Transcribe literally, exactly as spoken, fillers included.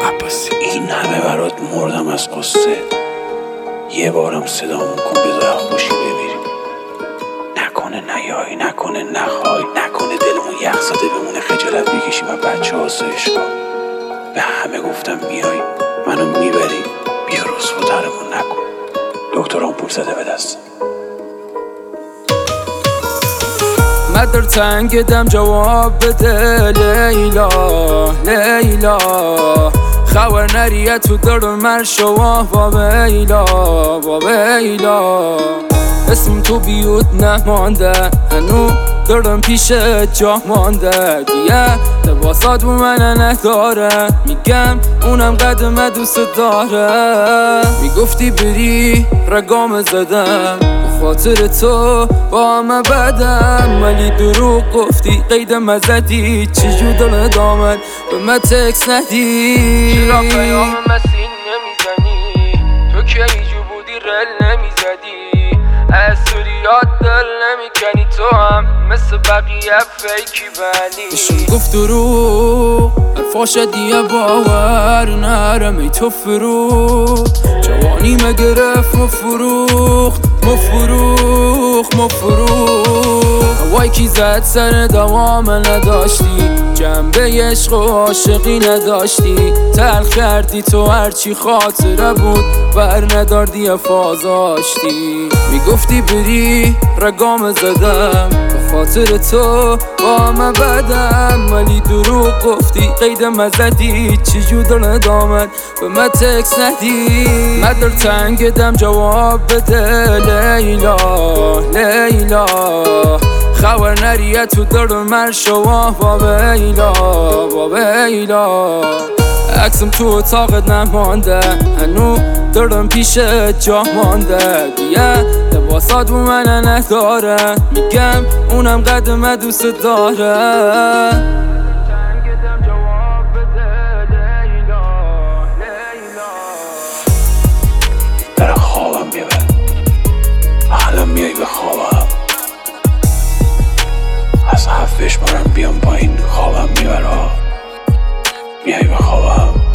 عباسی. این همه برات مردم از قصه، یه بارم صدامون کن بذارم باشی بمیریم. نکنه نیایی، نکنه نخوای، نکنه دلمون یخ زده بمونه خجالت بکشیم و بچه آسایشگاه. به همه گفتم میای منو میبری، بیا رسواترمون نکن. دکتران پول زده به دست مدر تنگ دم جواب بده لیلا لیلا، خبر نریه تو در مرشوا با بیلا با بیلا. اسم تو بیوت نمانده هنو دارم پیش جا مانده، دیگه لباسات بو من نداره، میگم اونم قدم دوست داره. میگفتی بری رگام زدم خاطر تو با همه بدم، ولی دروغ گفتی قیدم ازدی، چجور دل دامن به من تکس ندی. چرا پیام مسیح نمیزنی؟ تو که ایجو بودی رل نمیزدی، از سوریات دل نمیکنی، تو هم مثل بقیه فیکی ولی بشون گفت دروغ حرفاش دیگه باور نرم. ای تو فرو جوانی مگرفت مفروخت مفروخ مفروخ. هوای کی زد سر دوام نداشتی، جنبه عشق و عاشقی نداشتی، تلخ کردی تو هرچی خاطره بود بر نداردی افازاشتی. میگفتی بری رگام زدم به خاطر تو با همه بدم، ولی دروغ گفتی قیدم ازدی، چجور دل دامن به من تکس ندی. مدر تنگ دم جواب بده لیلا لیلا، خبر نریه تو در مرشوا با بیلا با بیلا. عکسم تو اتاقت نمانده هنو دارم پیش جا مانده، دیگه لباسات بو من نداره، میگم اونم قدم دوست داره. در خوابم بیبر، الان میای به خوابم، از هفت بشمارم بیام پایین خوابم میبره، میای به خوابم.